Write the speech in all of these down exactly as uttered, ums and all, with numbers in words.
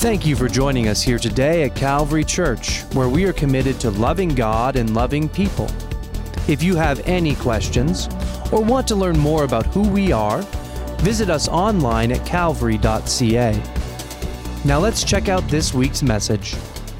Thank you for joining us here today at Calvary Church, where we are committed to loving God and loving people. If you have any questions or want to learn more about who we are, visit us online at calvary dot c a. Now let's check out this week's message.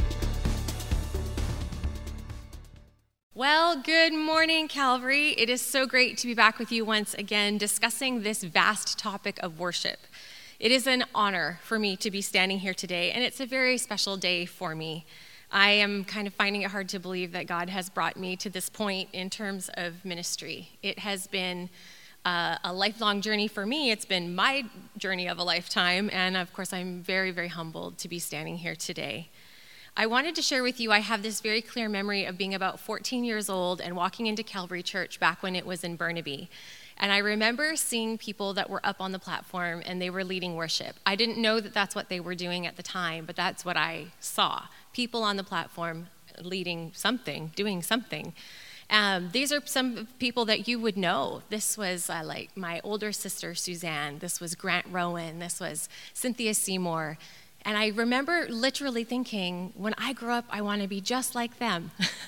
Well, good morning, Calvary. It is so great to be back with you once again discussing this vast topic of worship. It is an honor for me to be standing here today, and it's a very special day for me. I am kind of finding it hard to believe that God has brought me to this point in terms of ministry. It has been uh, a lifelong journey for me. It's been my journey of a lifetime, and of course, I'm very, very humbled to be standing here today. I wanted to share with you, I have this very clear memory of being about fourteen years old and walking into Calvary Church back when it was in Burnaby. And I remember seeing people that were up on the platform and they were leading worship. I didn't know that that's what they were doing at the time, but that's what I saw. People on the platform leading something, doing something. Um, these are some people that you would know. This was uh, like my older sister, Suzanne. This was Grant Rowan. This was Cynthia Seymour. And I remember literally thinking, when I grow up, I want to be just like them.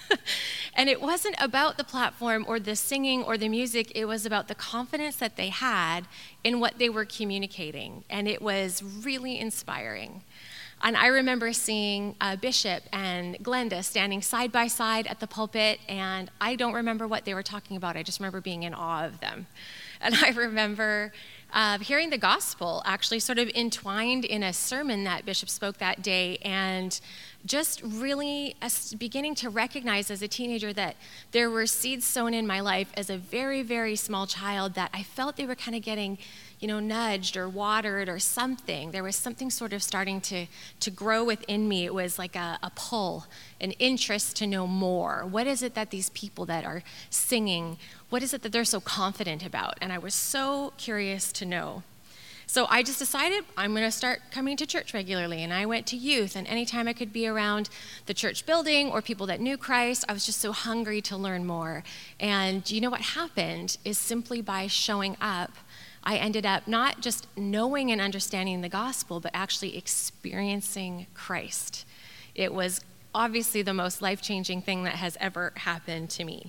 And it wasn't about the platform or the singing or the music. It was about the confidence that they had in what they were communicating. And it was really inspiring. And I remember seeing uh, Bishop and Glenda standing side by side at the pulpit, and I don't remember what they were talking about. I just remember being in awe of them. And I remember uh, hearing the gospel actually sort of entwined in a sermon that Bishop spoke that day, and just really beginning to recognize as a teenager that there were seeds sown in my life as a very, very small child that I felt they were kind of getting, you know, nudged or watered or something. There was something sort of starting to, to grow within me. It was like a, a pull, an interest to know more. What is it that these people that are singing, what is it that they're so confident about? And I was so curious to know. So I just decided I'm going to start coming to church regularly, and I went to youth, and anytime I could be around the church building or people that knew Christ, I was just so hungry to learn more. And you know what happened is simply by showing up, I ended up not just knowing and understanding the gospel, but actually experiencing Christ. It was obviously the most life-changing thing that has ever happened to me.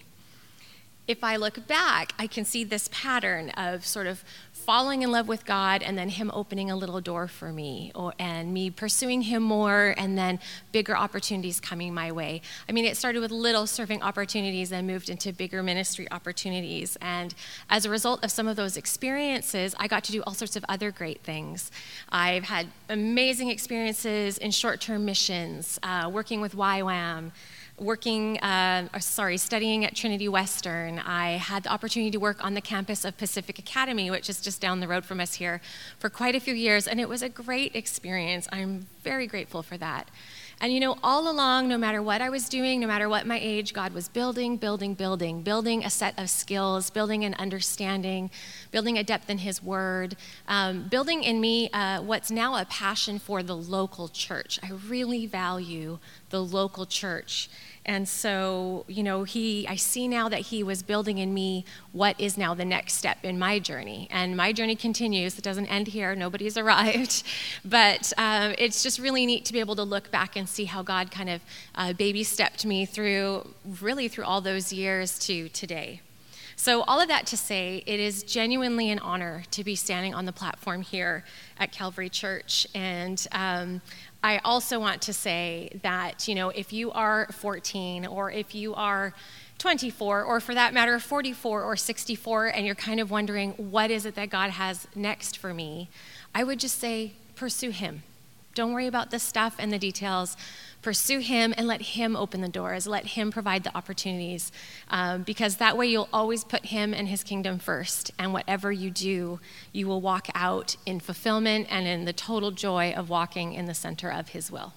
If I look back, I can see this pattern of sort of falling in love with God and then him opening a little door for me, or, and me pursuing him more, and then bigger opportunities coming my way. I mean, it started with little serving opportunities and moved into bigger ministry opportunities. And as a result of some of those experiences, I got to do all sorts of other great things. I've had amazing experiences in short-term missions, uh, working with Y WAM, working, uh, or sorry, studying at Trinity Western. I had the opportunity to work on the campus of Pacific Academy, which is just down the road from us here, for quite a few years, and it was a great experience. I'm very grateful for that. And you know, all along, no matter what I was doing, no matter what my age, God was building, building, building, building a set of skills, building an understanding, building a depth in his word, um, building in me uh, what's now a passion for the local church. I really value the local church. And so, you know, he, I see now that he was building in me what is now the next step in my journey. And my journey continues. It doesn't end here. Nobody's arrived. But um, it's just really neat to be able to look back and see how God kind of uh, baby stepped me through, really through all those years to today. So all of that to say, it is genuinely an honor to be standing on the platform here at Calvary Church. And um, I also want to say that, you know, if you are fourteen, or if you are twenty-four, or for that matter, forty-four or sixty-four, and you're kind of wondering, what is it that God has next for me? I would just say, pursue him. Don't worry about the stuff and the details. Pursue him and let him open the doors. Let him provide the opportunities, um, because that way you'll always put him and his kingdom first. And whatever you do, you will walk out in fulfillment and in the total joy of walking in the center of his will.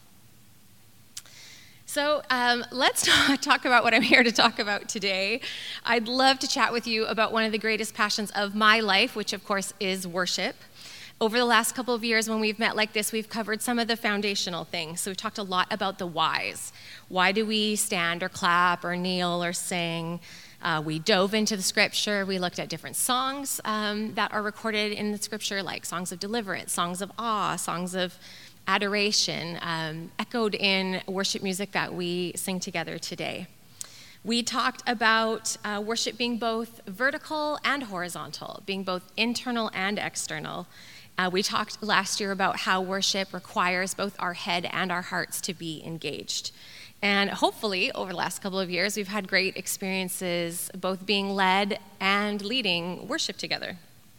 So um, let's talk about what I'm here to talk about today. I'd love to chat with you about one of the greatest passions of my life, which of course is worship. Over the last couple of years when we've met like this, we've covered some of the foundational things. So we've talked a lot about the whys. Why do we stand or clap or kneel or sing? Uh, we dove into the scripture. We looked at different songs um, that are recorded in the scripture, like songs of deliverance, songs of awe, songs of adoration um, echoed in worship music that we sing together today. We talked about uh, worship being both vertical and horizontal, being both internal and external. Uh, we talked last year about how worship requires both our head and our hearts to be engaged. And hopefully, over the last couple of years, we've had great experiences both being led and leading worship together.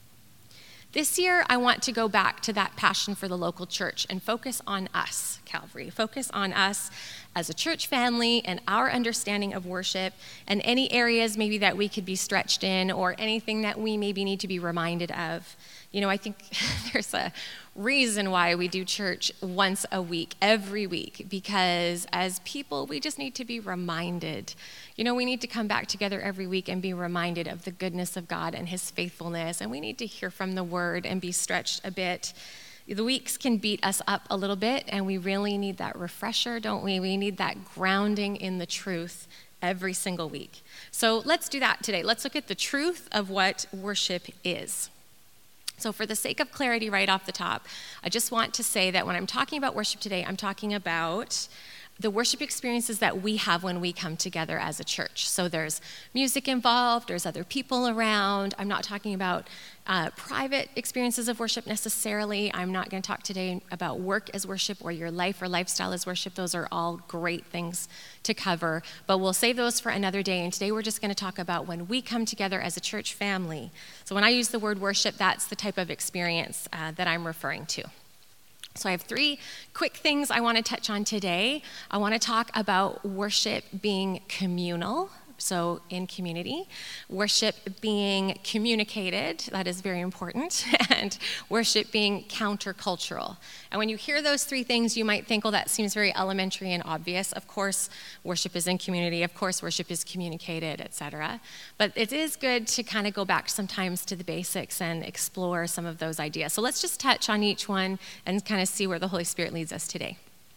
This year, I want to go back to that passion for the local church and focus on us, Calvary. Focus on us as a church family and our understanding of worship and any areas maybe that we could be stretched in or anything that we maybe need to be reminded of. You know, I think there's a reason why we do church once a week, every week, because as people, we just need to be reminded. You know, we need to come back together every week and be reminded of the goodness of God and his faithfulness, and we need to hear from the word and be stretched a bit. The weeks can beat us up a little bit, and we really need that refresher, don't we? We need that grounding in the truth every single week. So let's do that today. Let's look at the truth of what worship is. So for the sake of clarity right off the top, I just want to say that when I'm talking about worship today, I'm talking about the worship experiences that we have when we come together as a church. So there's music involved, there's other people around. I'm not talking about uh, private experiences of worship necessarily. I'm not going to talk today about work as worship or your life or lifestyle as worship. Those are all great things to cover, but we'll save those for another day. And today we're just going to talk about when we come together as a church family. So when I use the word worship, that's the type of experience uh, that I'm referring to. So I have three quick things I want to touch on today. I want to talk about worship being communal, so in community, worship being communicated, that is very important, and worship being countercultural. And when you hear those three things, you might think, well, that seems very elementary and obvious. Of course, worship is in community. Of course, worship is communicated, et cetera. But it is good to kind of go back sometimes to the basics and explore some of those ideas. So let's just touch on each one and kind of see where the Holy Spirit leads us today.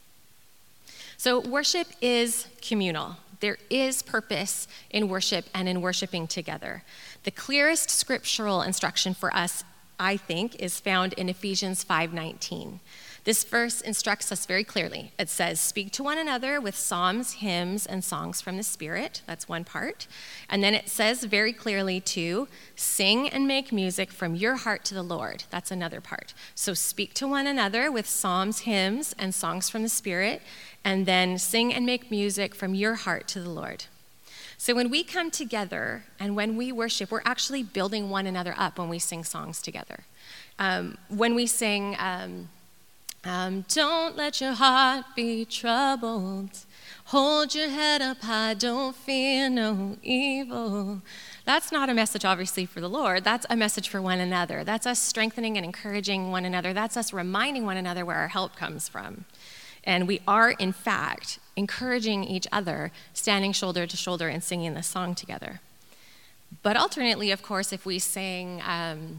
So worship is communal. There is purpose in worship and in worshiping together. The clearest scriptural instruction for us, I think, is found in Ephesians five nineteen. This verse instructs us very clearly. It says, speak to one another with psalms, hymns, and songs from the Spirit. That's one part. And then it says very clearly to sing and make music from your heart to the Lord. That's another part. So speak to one another with psalms, hymns, and songs from the Spirit, and then sing and make music from your heart to the Lord. So when we come together and when we worship, we're actually building one another up when we sing songs together. Um, when we sing, um, um, don't let your heart be troubled, hold your head up high, don't fear no evil. That's not a message, obviously, for the Lord. That's a message for one another. That's us strengthening and encouraging one another. That's us reminding one another where our help comes from. And we are, in fact, encouraging each other, standing shoulder to shoulder and singing this song together. But alternately, of course, if we sing, um,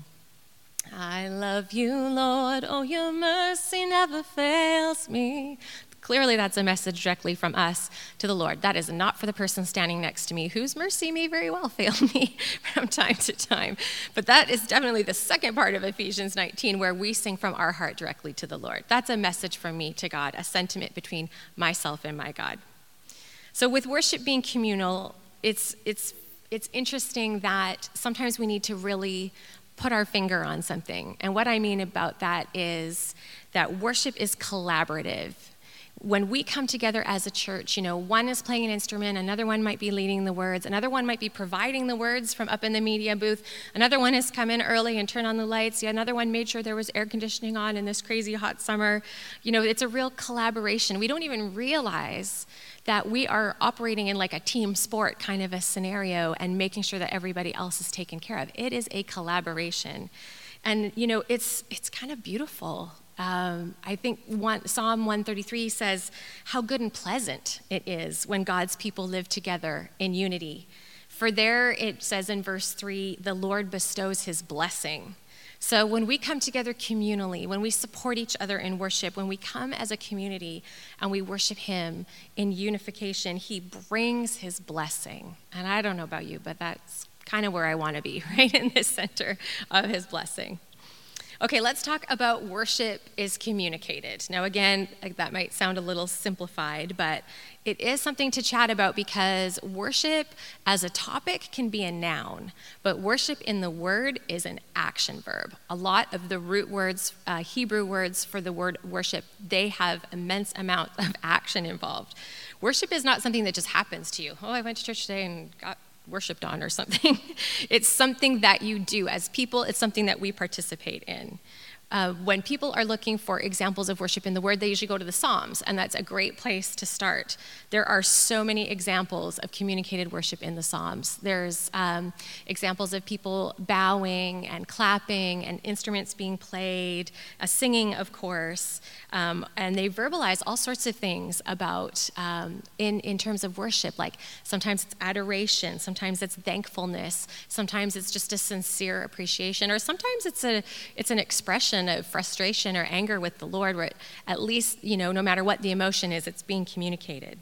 I love you, Lord, oh, your mercy never fails me. Clearly, that's a message directly from us to the Lord. That is not for the person standing next to me, whose mercy may very well fail me from time to time. But that is definitely the second part of Ephesians nineteen, where we sing from our heart directly to the Lord. That's a message from me to God, a sentiment between myself and my God. So with worship being communal, it's it's it's interesting that sometimes we need to really put our finger on something. And what I mean about that is that worship is collaborative. When we come together as a church, you know, one is playing an instrument, another one might be leading the words, another one might be providing the words from up in the media booth, another one has come in early and turned on the lights, yeah, another one made sure there was air conditioning on in this crazy hot summer. You know, it's a real collaboration. We don't even realize that we are operating in like a team sport kind of a scenario and making sure that everybody else is taken care of. It is a collaboration. And, you know, it's it's kind of beautiful. Um, I think one, Psalm one thirty-three says how good and pleasant it is when God's people live together in unity. For there it says in verse three, the Lord bestows his blessing. So when we come together communally, when we support each other in worship, when we come as a community and we worship him in unification, he brings his blessing. And I don't know about you, but that's kind of where I want to be, right in the center of his blessing. Okay, let's talk about worship is communicated. Now, again, that might sound a little simplified, but it is something to chat about because worship as a topic can be a noun, but worship in the word is an action verb. A lot of the root words, uh, Hebrew words for the word worship, they have immense amount of action involved. Worship is not something that just happens to you. Oh, I went to church today and got worshipped on or something. It's something that you do as people. It's something that we participate in. Uh, when people are looking for examples of worship in the Word, they usually go to the Psalms, and that's a great place to start. There are so many examples of communicated worship in the Psalms. There's um, examples of people bowing and clapping and instruments being played, uh, singing, of course, um, and they verbalize all sorts of things about um, in, in terms of worship, like sometimes it's adoration, sometimes it's thankfulness, sometimes it's just a sincere appreciation, or sometimes it's a it's an expression of frustration or anger with the Lord, where at least, you know, no matter what the emotion is, it's being communicated.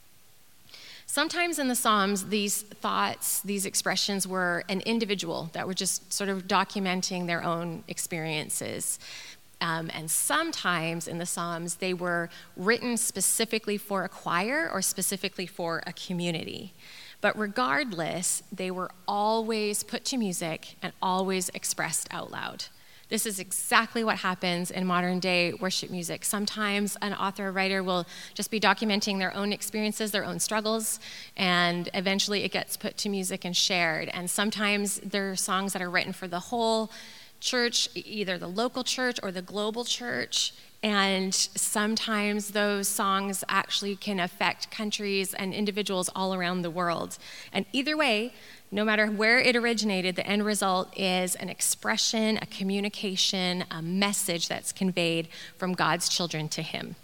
Sometimes in the Psalms, these thoughts, these expressions were an individual that were just sort of documenting their own experiences. Um, and sometimes in the Psalms, they were written specifically for a choir or specifically for a community. But regardless, they were always put to music and always expressed out loud. This is exactly what happens in modern day worship music. Sometimes an author or writer will just be documenting their own experiences, their own struggles, and eventually it gets put to music and shared. And sometimes there are songs that are written for the whole church, either the local church or the global church. And sometimes those songs actually can affect countries and individuals all around the world. And either way, no matter where it originated, the end result is an expression, a communication, a message that's conveyed from God's children to him.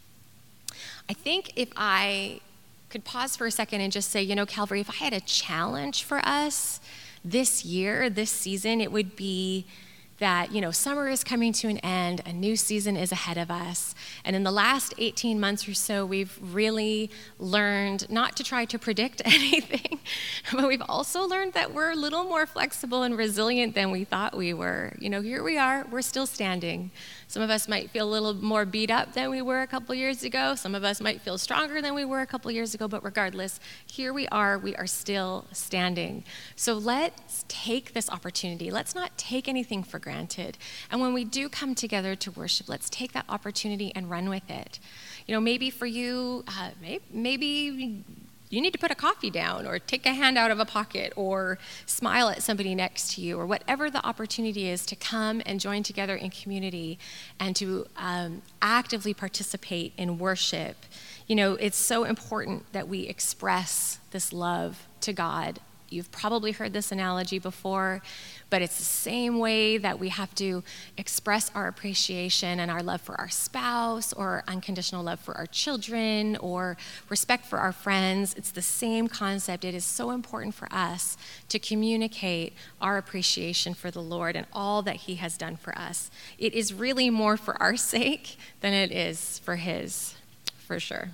I think if I could pause for a second and just say, you know, Calvary, if I had a challenge for us this year, this season, it would be that, you know, summer is coming to an end, a new season is ahead of us. And in the last eighteen months or so, we've really learned not to try to predict anything, but we've also learned that we're a little more flexible and resilient than we thought we were. You know, here we are, we're still standing. Some of us might feel a little more beat up than we were a couple years ago. Some of us might feel stronger than we were a couple years ago, but regardless, here we are, we are still standing. So let's take this opportunity. Let's not take anything for granted. And when we do come together to worship, let's take that opportunity and run with it. You know, maybe for you, uh, maybe, maybe you need to put a coffee down or take a hand out of a pocket or smile at somebody next to you or whatever the opportunity is to come and join together in community and to um, actively participate in worship. You know, it's so important that we express this love to God. You've probably heard this analogy before, but it's the same way that we have to express our appreciation and our love for our spouse or unconditional love for our children or respect for our friends. It's the same concept. It is so important for us to communicate our appreciation for the Lord and all that he has done for us. It is really more for our sake than it is for his, for sure.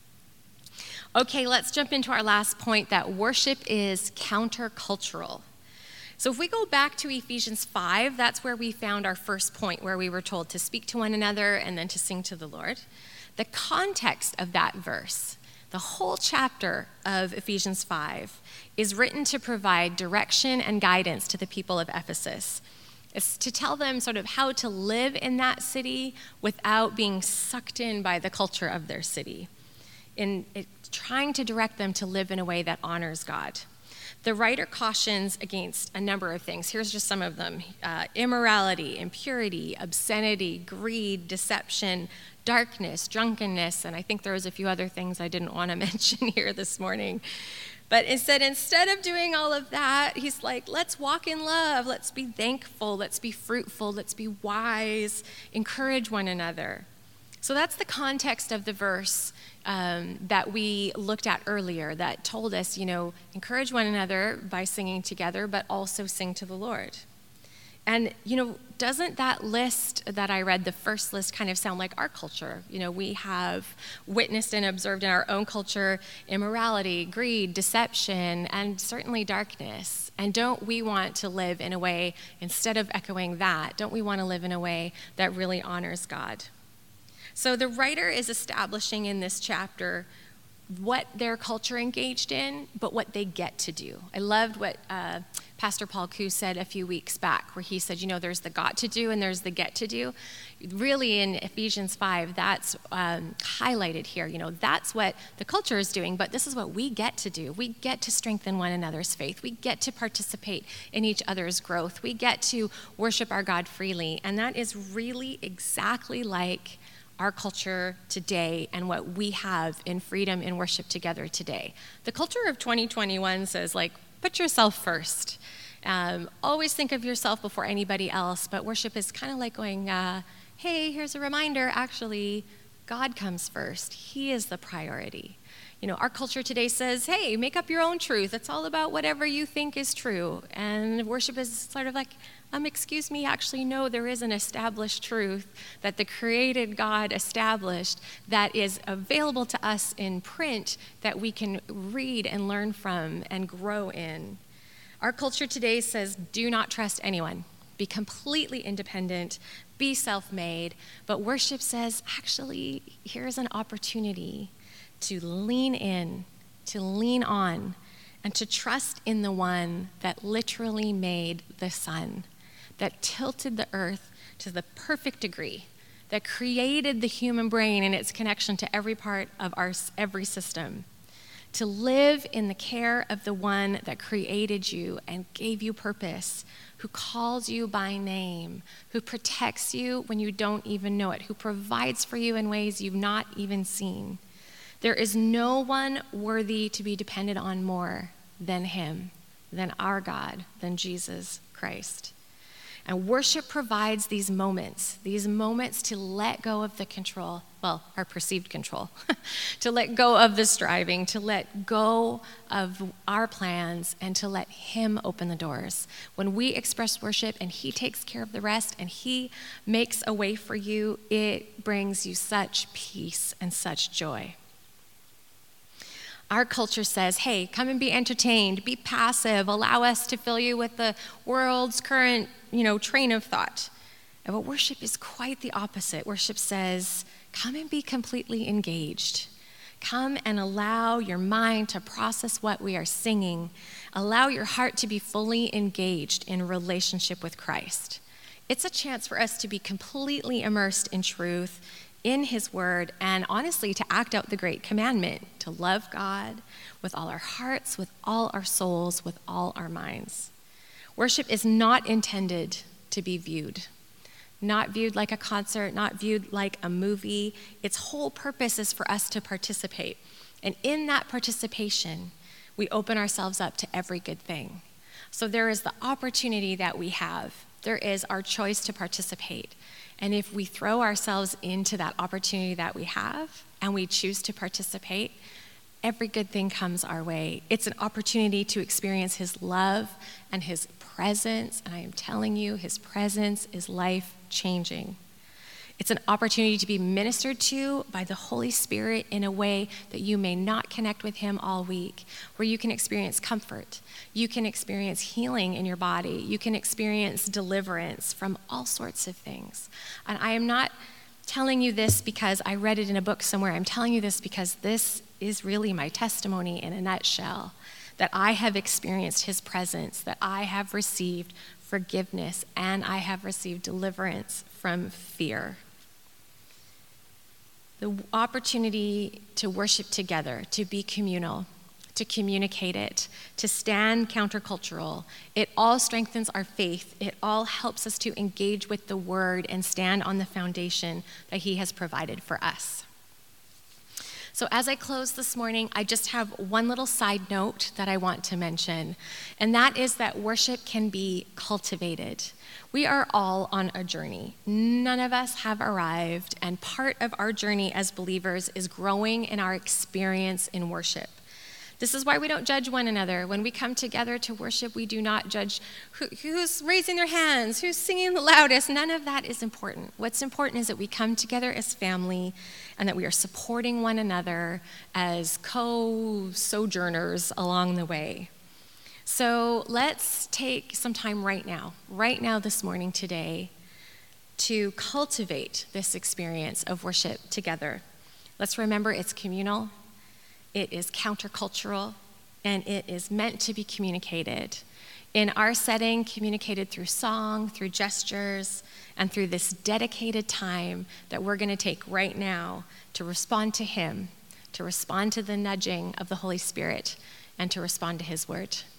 Okay, let's jump into our last point, that worship is countercultural. So if we go back to Ephesians five, that's where we found our first point, where we were told to speak to one another and then to sing to the Lord. The context of that verse, the whole chapter of Ephesians five, is written to provide direction and guidance to the people of Ephesus. It's to tell them sort of how to live in that city without being sucked in by the culture of their city. In it, trying to direct them to live in a way that honors God. The writer cautions against a number of things. Here's just some of them. Uh, immorality, impurity, obscenity, greed, deception, darkness, drunkenness, and I think there was a few other things I didn't want to mention here this morning. But instead, instead of doing all of that, he's like, let's walk in love, let's be thankful, let's be fruitful, let's be wise, encourage one another. So that's the context of the verse um, that we looked at earlier that told us, you know, encourage one another by singing together, but also sing to the Lord. And, you know, doesn't that list that I read, the first list, kind of sound like our culture? You know, we have witnessed and observed in our own culture immorality, greed, deception, and certainly darkness. And don't we want to live in a way, instead of echoing that, don't we want to live in a way that really honors God? So the writer is establishing in this chapter what their culture engaged in, but what they get to do. I loved what uh, Pastor Paul Koo said a few weeks back, where he said, you know, there's the got to do and there's the get to do. Really, in Ephesians five, that's um, highlighted here. You know, that's what the culture is doing, but this is what we get to do. We get to strengthen one another's faith. We get to participate in each other's growth. We get to worship our God freely, and that is really exactly like our culture today and what we have in freedom in worship together today. The culture of twenty twenty-one says, like, put yourself first. Um, always think of yourself before anybody else, but worship is kind of like going, uh, hey, here's a reminder, actually, God comes first. He is the priority. You know, our culture today says, hey, make up your own truth. It's all about whatever you think is true. And worship is sort of like, um, excuse me, actually, no, there is an established truth that the created God established that is available to us in print that we can read and learn from and grow in. Our culture today says, do not trust anyone. Be completely independent. Be self-made. But worship says, actually, here's an opportunity to lean in, to lean on, and to trust in the one that literally made the sun, that tilted the earth to the perfect degree, that created the human brain and its connection to every part of our every system. To live in the care of the one that created you and gave you purpose, who calls you by name, who protects you when you don't even know it, who provides for you in ways you've not even seen. There is no one worthy to be depended on more than him, than our God, than Jesus Christ. And worship provides these moments, these moments to let go of the control, well, our perceived control, to let go of the striving, to let go of our plans, and to let him open the doors. When we express worship and he takes care of the rest and he makes a way for you, it brings you such peace and such joy. Our culture says, hey, come and be entertained, be passive, allow us to fill you with the world's current, you know, train of thought. But worship is quite the opposite. Worship says, come and be completely engaged. Come and allow your mind to process what we are singing. Allow your heart to be fully engaged in relationship with Christ. It's a chance for us to be completely immersed in truth, in his word, and honestly to act out the great commandment, to love God with all our hearts, with all our souls, with all our minds. Worship is not intended to be viewed, not viewed like a concert, not viewed like a movie. Its whole purpose is for us to participate. And in that participation, we open ourselves up to every good thing. So there is the opportunity that we have. There is our choice to participate. And if we throw ourselves into that opportunity that we have and we choose to participate, every good thing comes our way. It's an opportunity to experience his love and his presence. And I am telling you, his presence is life-changing. It's an opportunity to be ministered to by the Holy Spirit in a way that you may not connect with him all week, where you can experience comfort. You can experience healing in your body. You can experience deliverance from all sorts of things. And I am not telling you this because I read it in a book somewhere. I'm telling you this because this is really my testimony in a nutshell, that I have experienced his presence, that I have received forgiveness, and I have received deliverance from fear. The opportunity to worship together, to be communal, to communicate it, to stand countercultural, it all strengthens our faith. It all helps us to engage with the word and stand on the foundation that he has provided for us. So as I close this morning, I just have one little side note that I want to mention, and that is that worship can be cultivated. We are all on a journey. None of us have arrived, and part of our journey as believers is growing in our experience in worship. This is why we don't judge one another. When we come together to worship, we do not judge who, who's raising their hands, who's singing the loudest. None of that is important. What's important is that we come together as family and that we are supporting one another as co-sojourners along the way. So let's take some time right now, right now this morning, today, to cultivate this experience of worship together. Let's remember it's communal. It is countercultural, and it is meant to be communicated. In our setting, communicated through song, through gestures, and through this dedicated time that we're going to take right now to respond to him, to respond to the nudging of the Holy Spirit, and to respond to his word.